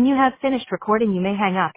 When you have finished recording, you may hang up.